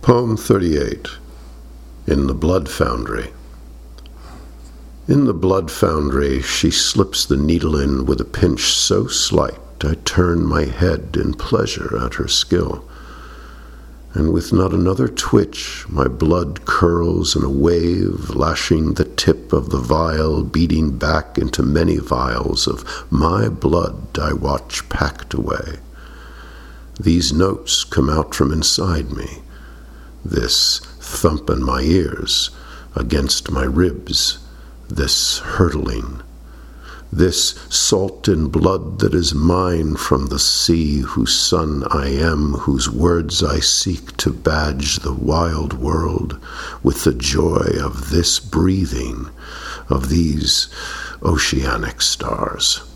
Poem 38. In the Blood Foundry. In the blood foundry she slips the needle in with a pinch so slight I turn my head in pleasure at her skill, and with not another twitch my blood curls in a wave, lashing the tip of the vial, beating back into many vials of my blood I watch packed away. These notes come out from inside me, this thump in my ears, against my ribs, this hurtling, this salt in blood that is mine from the sea, whose son I am, whose words I seek to badge the wild world with the joy of this breathing of these oceanic stars.